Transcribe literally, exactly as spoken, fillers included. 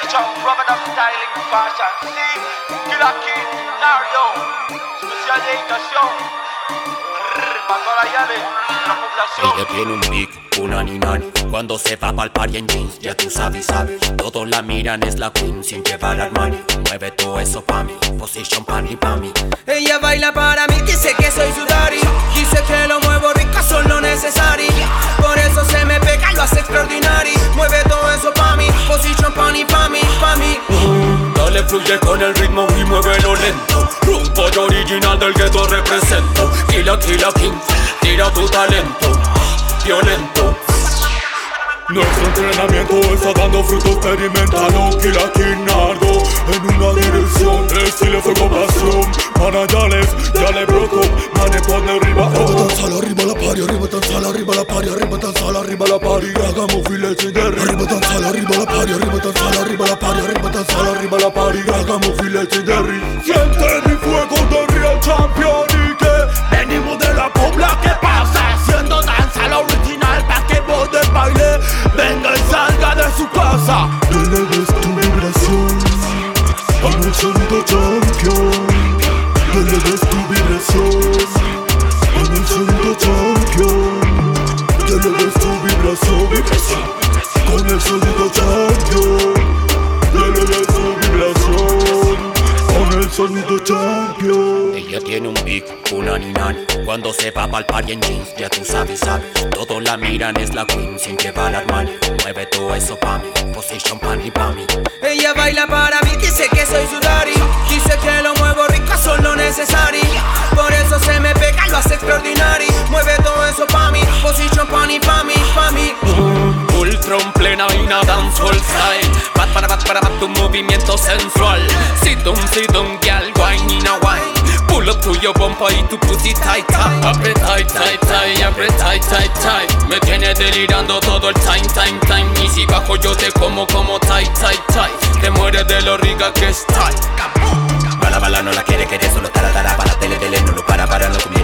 Position, Ramadan styling, fashion. Sí, Killer King, Nario. Especial dedicación para toda la llave, la población. Ella tiene un big, una ni nani. Cuando se va pa'l party en jeans, ya tú sabes, sabes. Todos la miran, es la queen sin llevar Armani. Mueve todo eso pa' mí, position pa' mí, pa' mí. Ella baila para mí, dice que soy su daddy. Dice que lo muevo rico, son lo necesario. Por eso se me pega, lo hace extraordinario. Mueve todo eso pa' mí, position pa' mí, pa' mí, pa' mí. uh, Dale, fluye con el ritmo y muévelo lento. Un pollo original del gueto represento. Killer, Killer King, tira tu talento. Violento. Nuestro entrenamiento está dando frutos, experimentando Killer King Nardo en una dirección, estilo, fuego, pasión. Mana, ya les, ya les broto, mane pone arriba. Arriba tan sal, arriba la party, arriba tan sal, arriba la party, arriba tan sal, arriba la party. Hagamos village de arriba tan sal, arriba la party, arriba tan sal, arriba la party, arriba tan sal, arriba la party. Hagamos village de siente mi fuego de real champion y que venimos de la pobla. ¿Qué pasa? Haciendo danza la original pa' que vos de baile venga y salga de su casa. Delegues tu vibración a un sonido champion. Delegues tu vibración a un sonido champion. Delegues tu vibración con el sonido champion. Delegues tu vibración con el sonido champion. Ella tiene un big, una ni nani. Cuando se va pa'l party en jeans, ya tú sabes, sabes. Todos la miran, es la queen sin llevar Armani. Mueve todo eso pa' mí, position pa' mí, pa' mí. Ella baila para mí, dice que soy su daddy. Dice que lo muevo rico, son lo necesario. Por eso se me pega, lo hace extraordinario. Mueve todo eso pa' mí, position pa' mí, pa' mí, pa' mí. uh, Ultron plena y una dancehall style. Bat para bat para bat, tu movimiento sensual. Sit down, sit down, girl, wine in a wine. Pull up to your bumper y tu pussy tight, tight. Abre tight, tight, tight, abre tight, tight, tight. Me tienes delirando todo el time, time, time. Y si bajo yo te como como tight, tight, tight. Te mueres de lo rica que es tight. Bala, bala, no la quiere, quiere solo tara, tara. Para tele, tele, no lo para, para, no comienza.